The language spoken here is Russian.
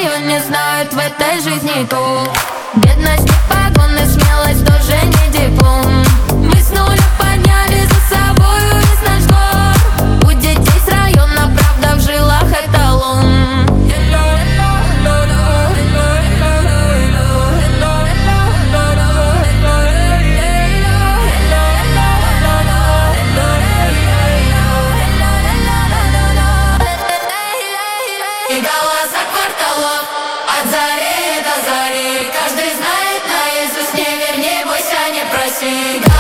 районе знают в этой жизни толк. Бедность не погоны, смелость тоже не диплом. Мы с нуля подняли за собою весь наш двор. У детей с района правда в жилах эталон. И голоса кварталов от зари до зари. Каждый знает наизусть, не верь, не бойся, не проси.